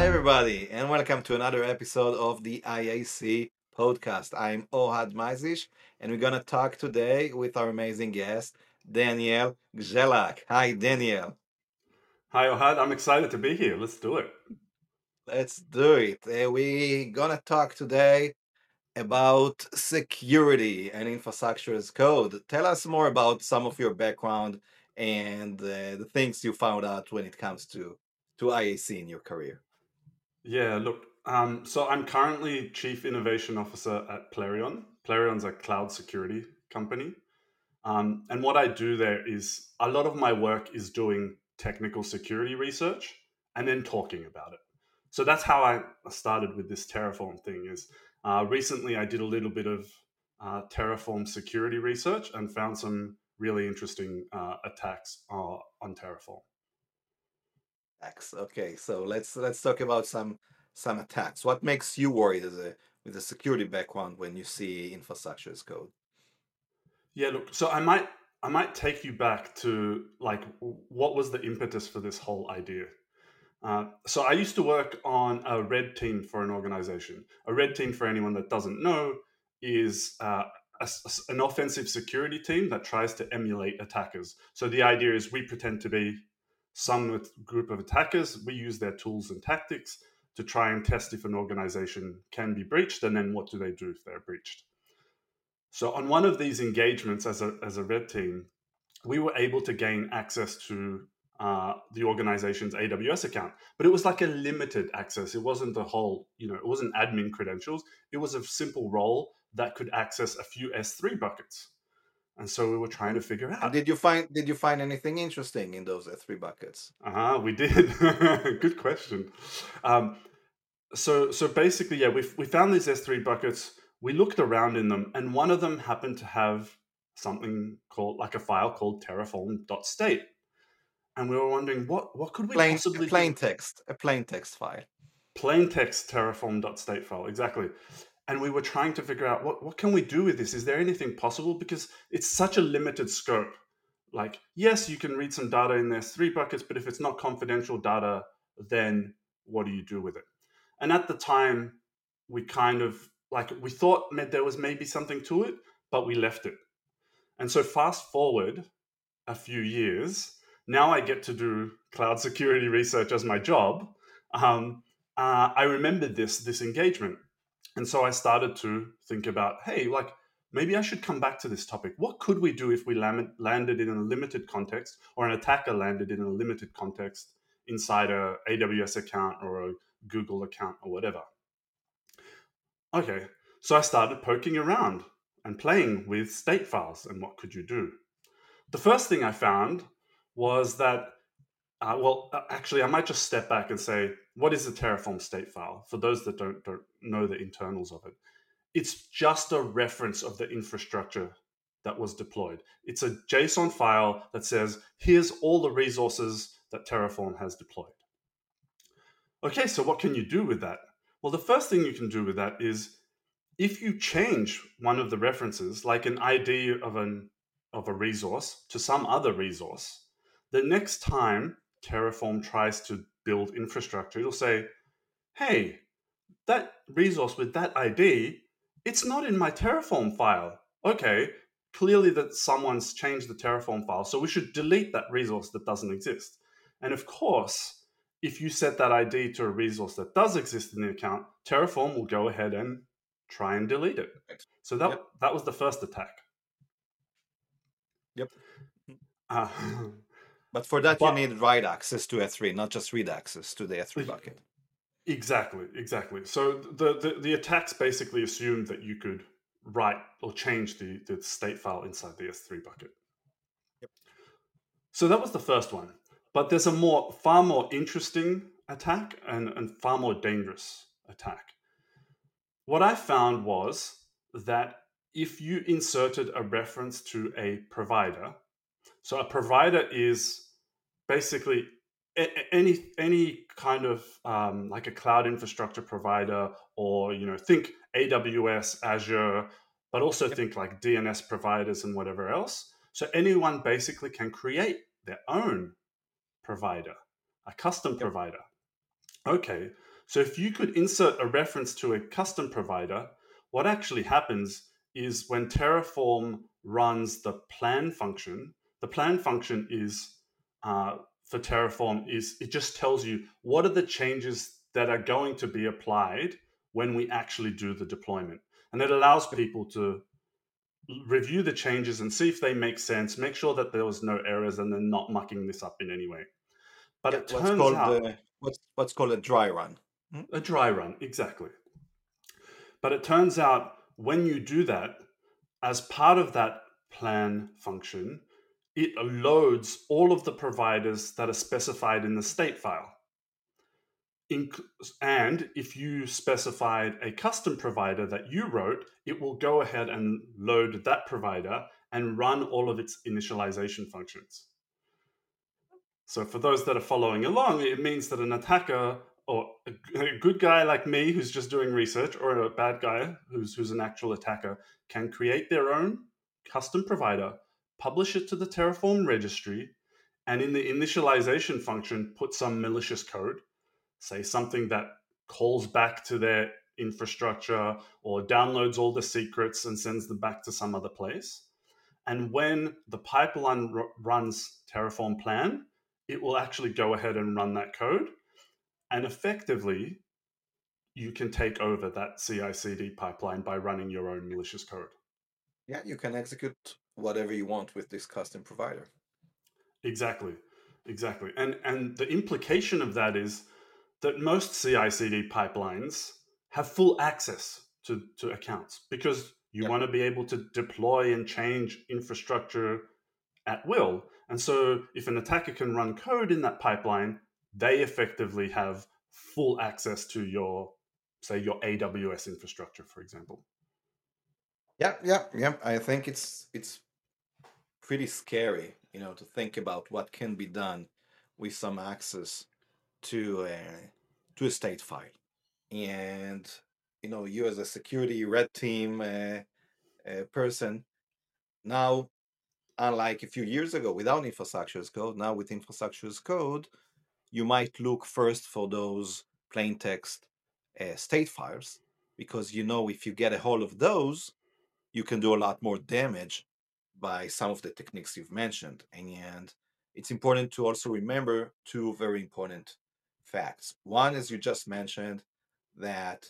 Hi, everybody, and welcome to another episode of the IAC podcast. I'm Ohad Mazish, and we're going to talk today with our amazing guest, Daniel Gzelak. Hi, Daniel. Hi, Ohad. I'm excited to be here. Let's do it. Let's do it. We're going to talk today about security and infrastructure as code. Tell us more about some of your background and the things you found out when it comes to IAC in your career. Yeah, look. So I'm currently Chief Innovation Officer at Plarion. Plarion's a cloud security company. And what I do there is a lot of my work is doing technical security research and then talking about it. So that's how I started with this Terraform thing. Is recently I did a little bit of Terraform security research and found some really interesting attacks on Terraform. Attacks. Okay, so let's talk about some attacks. What makes you worried as a with a security background when you see infrastructure as code? Yeah, look, so I might take you back to like what was the impetus for this whole idea. So I used to work on a red team for an organization. A red team, for anyone that doesn't know, is an offensive security team that tries to emulate attackers. So the idea is we pretend to be some group of attackers. We use their tools and tactics to try and test if an organization can be breached, and then what do they do if they're breached. So on one of these engagements as a red team, we were able to gain access to the organization's AWS account, but it was like a limited access. It wasn't the whole, it wasn't admin credentials. It was a simple role that could access a few S3 buckets. And so we were trying to figure And out. did you find anything interesting in those three buckets? We did. Good question. Um, so basically, yeah, we found these S3 buckets. We looked around in them, and one of them happened to have something called like a file called terraform.state. And we were wondering what could we A possibly do? plain text file. Plain text terraform.state file, exactly. And we were trying to figure out what can we do with this? Is there anything possible? Because it's such a limited scope. Like, yes, you can read some data in there's three buckets, but if it's not confidential data, then what do you do with it? And at the time, we kind of like we thought there was maybe something to it, but we left it. And so fast forward a few years, now I get to do cloud security research as my job. Um, I remembered this engagement, and so I started to think about, hey, like maybe I should come back to this topic. What could we do if we landed in a limited context, or an attacker landed in a limited context inside a AWS account or a Google account or whatever? Okay, so I started poking around and playing with state files and what could you do. The first thing I found was that, actually, I might just step back and say, what is a Terraform state file? For those that don't know the internals of it, it's just a reference of the infrastructure that was deployed. It's a JSON file that says, here's all the resources that Terraform has deployed. Okay, so what can you do with that? Well, the first thing you can do with that is if you change one of the references, like an ID of a resource to some other resource, the next time Terraform tries to build infrastructure, it'll say, "Hey, that resource with that ID, it's not in my Terraform file." Okay, clearly that someone's changed the Terraform file, so we should delete that resource that doesn't exist. And of course, if you set that ID to a resource that does exist in the account, Terraform will go ahead and try and delete it. Right. So that Yep. that was the first attack. Yep. Uh, But for that, you but need write access to S3, not just read access to the S3 bucket. exactly. So the attacks basically assumed that you could write or change the state file inside the S3 bucket. Yep. So that was the first one. But there's a far more interesting attack and far more dangerous attack. What I found was that if you inserted a reference to a provider, so a provider is basically any kind of like a cloud infrastructure provider, or think AWS, Azure, but also Yep. think like DNS providers and whatever else. So anyone basically can create their own provider, a custom Yep. provider. Okay, So if you could insert a reference to a custom provider, what actually happens is when Terraform runs the plan function is for Terraform is it just tells you what are the changes that are going to be applied when we actually do the deployment. And it allows people to review the changes and see if they make sense, make sure that there was no errors and they're not mucking this up in any way. But Yeah, it turns out what's called a dry run. Hmm? a dry run, exactly. But it turns out when you do that, as part of that plan function, it loads all of the providers that are specified in the state file. And if you specified a custom provider that you wrote, it will go ahead and load that provider and run all of its initialization functions. So for those that are following along, it means that an attacker or a good guy like me who's just doing research or a bad guy who's an actual attacker can create their own custom provider, publish it to the Terraform registry, and in the initialization function, put some malicious code, say something that calls back to their infrastructure or downloads all the secrets and sends them back to some other place. And when the pipeline runs Terraform plan, it will actually go ahead and run that code. And effectively, you can take over that CI CD pipeline by running your own malicious code. Yeah, you can execute whatever you want with this custom provider. Exactly. Exactly. And the implication of that is that most CI CD pipelines have full access to accounts because you Yep. want to be able to deploy and change infrastructure at will. And so if an attacker can run code in that pipeline, they effectively have full access to your, say, your AWS infrastructure, for example. Yeah, yeah, yeah. I think it's pretty scary, to think about what can be done with some access to a state file. And you as a security red team person now, unlike a few years ago without infrastructure as code, now with infrastructure as code, you might look first for those plain text state files because if you get a hold of those, you can do a lot more damage by some of the techniques you've mentioned. And it's important to also remember two very important facts. One, as you just mentioned, that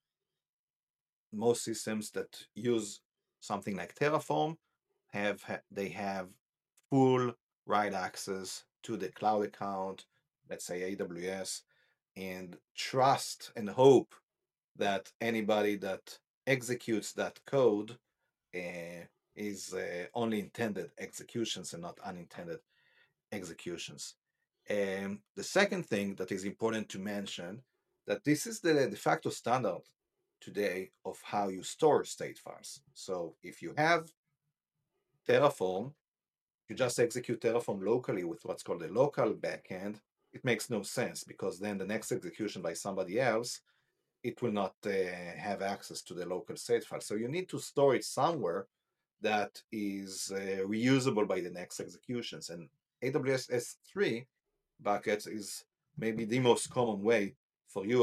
most systems that use something like Terraform they have full write access to the cloud account, let's say AWS, and trust and hope that anybody that executes that code uh, is only intended executions and not unintended executions. And the second thing that is important to mention that this is the de facto standard today of how you store state files. So if you have Terraform, you just execute Terraform locally with what's called a local backend. It makes no sense because then the next execution by somebody else, it will not have access to the local state file. So you need to store it somewhere that is reusable by the next executions. And AWS S3 buckets is maybe the most common way for you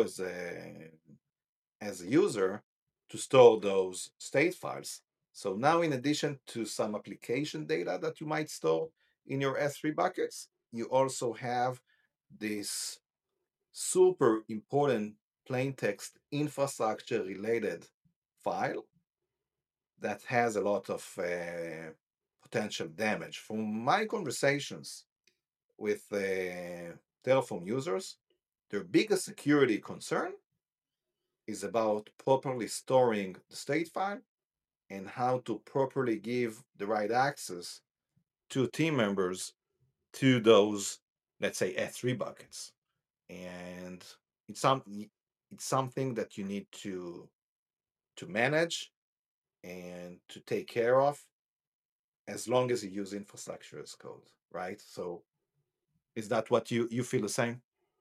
as a user to store those state files. So now, in addition to some application data that you might store in your S3 buckets, you also have this super important plain text infrastructure related file that has a lot of potential damage. From my conversations with Terraform users, their biggest security concern is about properly storing the state file and how to properly give the right access to team members to those, let's say, S3 buckets. And it's something that you need to manage and to take care of as long as you use infrastructure as code, right? So is that what you feel the same?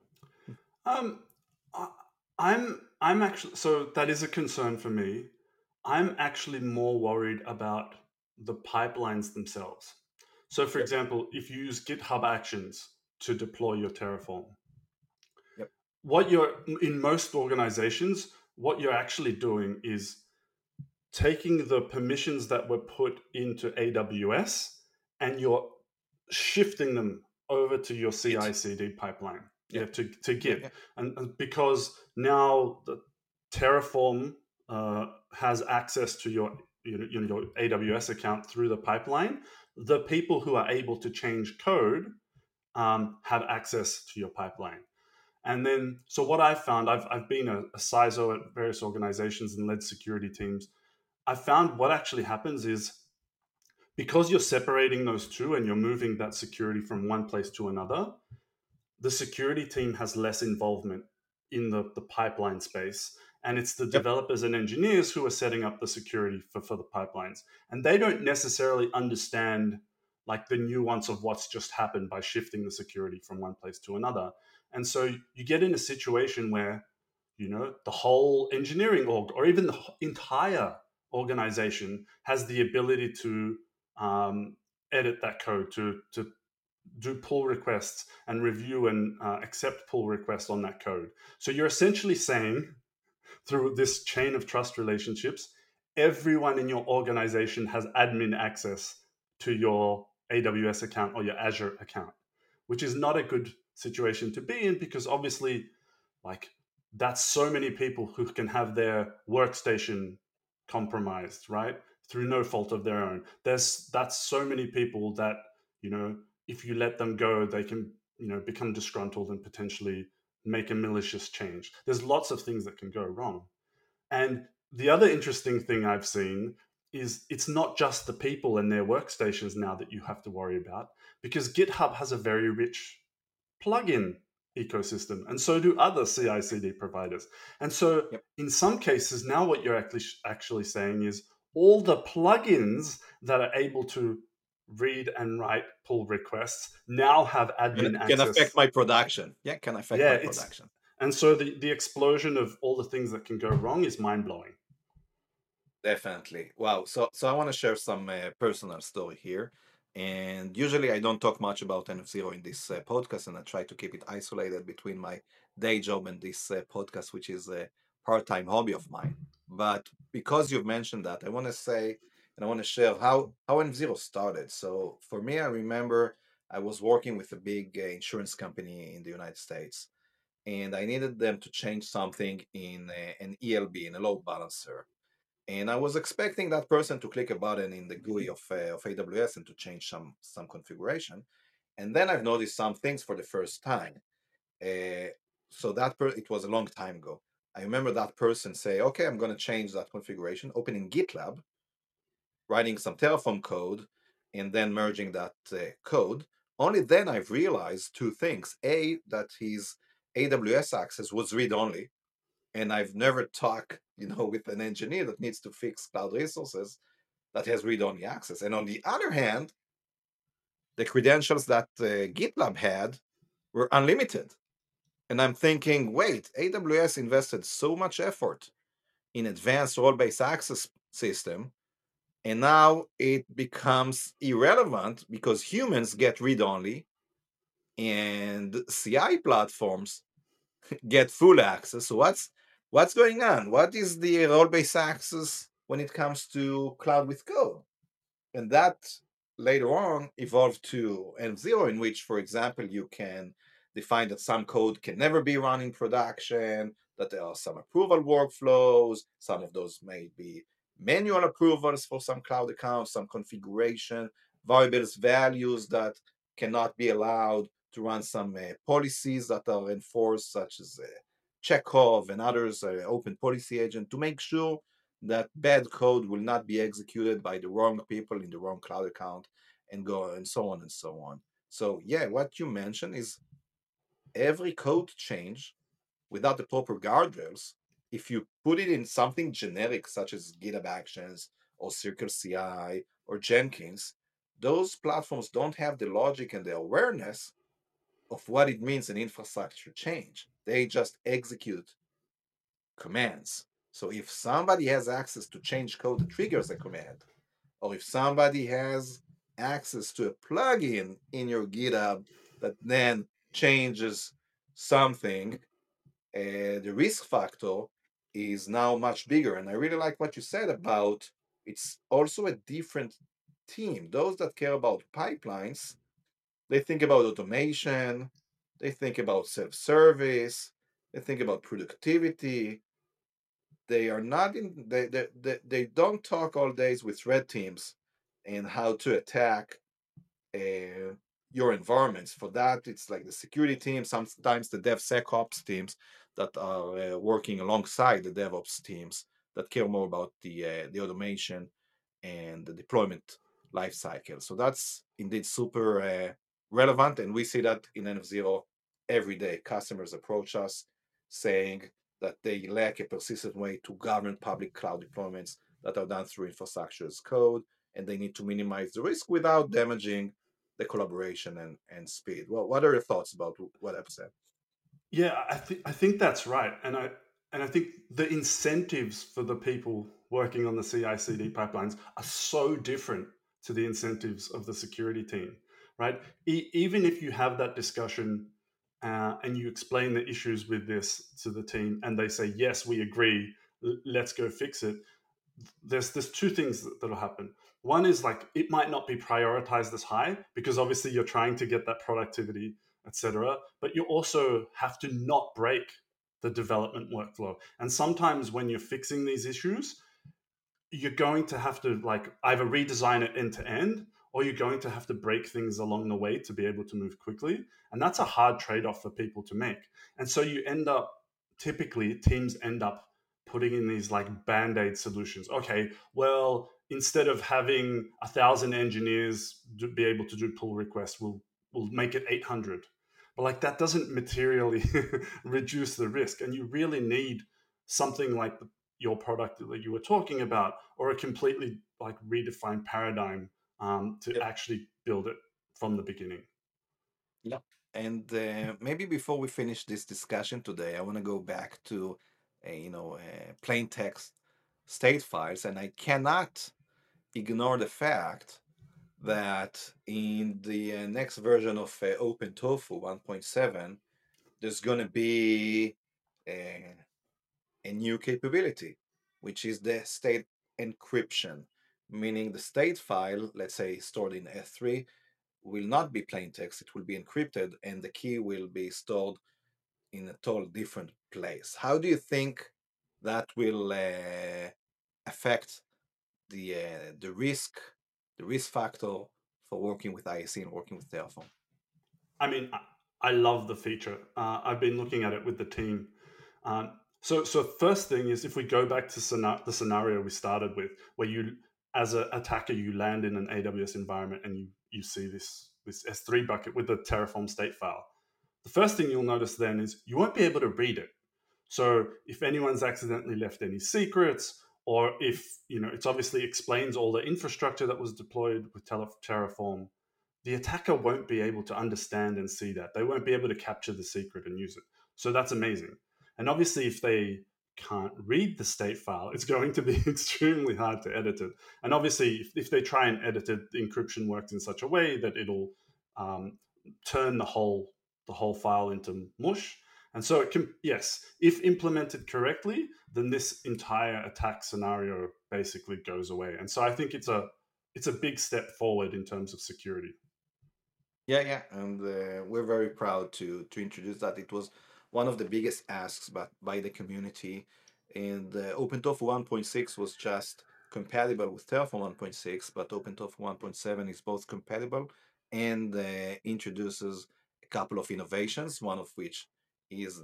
Um, I, I'm actually so that is a concern for me. I'm actually more worried about the pipelines themselves. So, for Yep. example, if you use GitHub Actions to deploy your Terraform, Yep. what you're in most organizations, what you're actually doing is taking the permissions that were put into AWS and you're shifting them over to your Git. CI/CD pipeline, Yeah. yeah, to Yeah. Git, Yeah. and because now the Terraform has access to your AWS account through the pipeline, the people who are able to change code have access to your pipeline. And then, so what I've found, I've been a CISO at various organizations and led security teams. I found what actually happens is because you're separating those two and you're moving that security from one place to another, the security team has less involvement in the pipeline space. And it's the Yep. developers and engineers who are setting up the security for the pipelines. And they don't necessarily understand like the nuance of what's just happened by shifting the security from one place to another. And so you get in a situation where, the whole engineering org or even the entire organization has the ability to edit that code, to do pull requests and review and accept pull requests on that code. So you're essentially saying through this chain of trust relationships, everyone in your organization has admin access to your AWS account or your Azure account, which is not a good situation to be in because obviously, like, that's so many people who can have their workstation compromised, right? Through no fault of their own. That's so many people that, you know, if you let them go, they can, become disgruntled and potentially make a malicious change. There's lots of things that can go wrong. And the other interesting thing I've seen is it's not just the people and their workstations now that you have to worry about because GitHub has a very rich plugin ecosystem, and so do other CI/CD providers. And so, Yep. in some cases, now what you're actually saying is all the plugins that are able to read and write pull requests now have And admin it can affect access. my production. Yeah, can affect Yeah, my it's production. and so the explosion of all the things that can go wrong is mind blowing. Definitely. Wow. So I want to share some personal story here. And usually I don't talk much about NF0 in this podcast, and I try to keep it isolated between my day job and this podcast, which is a part-time hobby of mine. But because you've mentioned that, I want to say and I want to share how NF0 started. So for me, I remember I was working with a big insurance company in the United States, and I needed them to change something in an ELB, in a load balancer, and I was expecting that person to click a button in the GUI of AWS and to change some configuration. And then I've noticed some things for the first time. Uh, it was a long time ago. I remember that person say, "Okay, I'm going to change that configuration," opening GitLab, writing some Terraform code, and then merging that code. Only then I've realized two things: A, that his AWS access was read only, and I've never talked, with an engineer that needs to fix cloud resources that has read-only access. And on the other hand, the credentials that GitLab had were unlimited. And I'm thinking, wait, AWS invested so much effort in advanced role-based access system, and now it becomes irrelevant because humans get read-only and CI platforms get full access. So what's going on? What is the role-based access when it comes to cloud with code? And that later on evolved to N0, in which, for example, you can define that some code can never be run in production, that there are some approval workflows, some of those may be manual approvals for some cloud accounts, some configuration, variables values that cannot be allowed to run some policies that are enforced, such as Chekhov and others, open policy agent, to make sure that bad code will not be executed by the wrong people in the wrong cloud account, and go and so on and so on. So yeah, what you mentioned is every code change without the proper guardrails, if you put it in something generic such as GitHub Actions or Circle CI or Jenkins, those platforms don't have the logic and the awareness of what it means an infrastructure change. They just execute commands. So if somebody has access to change code that triggers a command, or if somebody has access to a plugin in your GitHub that then changes something, the risk factor is now much bigger. And I really like what you said about it's also a different team. Those that care about pipelines, they think about automation, they think about self-service, they think about productivity. They are not in they don't talk all days with red teams and how to attack uh, your environments. For that, it's like the security team, sometimes the DevSecOps teams that are working alongside the DevOps teams that care more about the automation and the deployment lifecycle. So that's indeed super relevant, and we see that in NF0 every day. Customers approach us saying that they lack a persistent way to govern public cloud deployments that are done through infrastructure as code, and they need to minimize the risk without damaging the collaboration and speed. Well, what are your thoughts about what I've said? Yeah, I think that's right, and I think the incentives for the people working on the CI/CD pipelines are so different to the incentives of the security team, right? Even if you have that discussion and you explain the issues with this to the team, and they say yes, we agree, let's go fix it, there's two things that'll happen. One is like it might not be prioritized as high because obviously you're trying to get that productivity, etc. But you also have to not break the development workflow. And sometimes when you're fixing these issues, you're going to have to like either redesign it end to end or you're going to have to break things along the way to be able to move quickly, and that's a hard trade-off for people to make. And so you end up typically teams end up putting in these like band-aid solutions. Okay, well, instead of having 1,000 engineers be able to do pull requests, we'll make it 800. But like that doesn't materially reduce the risk, and you really need something like your product that you were talking about, or a completely like redefined paradigm to Yep. actually build it from the beginning. Yep. And maybe before we finish this discussion today, I want to go back to, plain text state files, and I cannot ignore the fact that in the next version of OpenTofu 1.7, there's going to be a, a new capability, which is the state encryption, meaning the state file, let's say stored in S3, will not be plain text, it will be encrypted, and the key will be stored in a total different place. How do you think that will affect the risk factor for working with IAC and working with Terraform? I mean, I love the feature. I've been looking at it with the team. So first thing is if we go back to the scenario we started with, where you, as an attacker, you land in an AWS environment and you see this S3 bucket with the Terraform state file. The first thing you'll notice then is you won't be able to read it. So if anyone's accidentally left any secrets, or if it's obviously explains all the infrastructure that was deployed with Terraform, the attacker won't be able to understand and see that. They won't be able to capture the secret and use it. So that's amazing. And obviously, if they can't read the state file, it's going to be extremely hard to edit it. And obviously, if they try and edit it, the encryption works in such a way that it'll um, turn the whole file into mush. And so it can, yes, if implemented correctly, then this entire attack scenario basically goes away. And so I think it's a big step forward in terms of security. Yeah, yeah, and we're very proud to introduce that. It was one of the biggest asks by the community, and OpenTOF 1.6 was just compatible with Terraform 1.6, but OpenTOF 1.7 is both compatible and introduces a couple of innovations. One of which is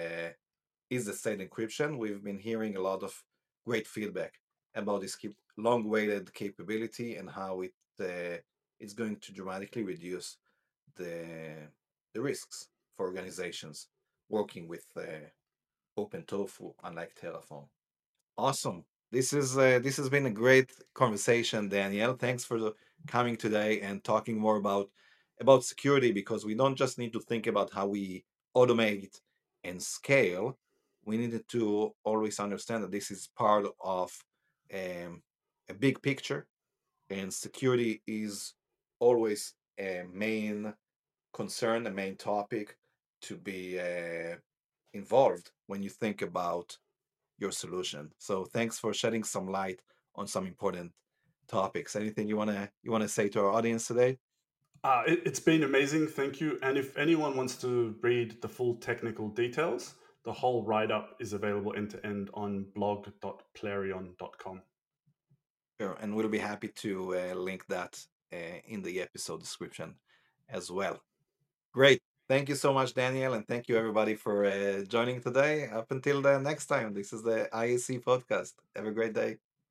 the state encryption. We've been hearing a lot of great feedback about this long-awaited capability and how it's going to dramatically reduce the the risks for organizations working with OpenTofu, unlike Terraform. Awesome. This has been a great conversation, Daniel. Thanks for coming today and talking more about security, because we don't just need to think about how we automate and scale. We needed to always understand that this is part of um, a big picture, and security is always a main concern, a main topic to be involved when you think about your solution. So thanks for shedding some light on some important topics. Anything you wanna say to our audience today? It's been amazing. Thank you. And if anyone wants to read the full technical details, the whole write up is available end to end on blog.plarion.com. Sure, and we'll be happy to link that in the episode description as well. Great. Thank you so much, Daniel, and thank you everybody for joining today. Up until the next time, this is the IAC podcast. Have a great day.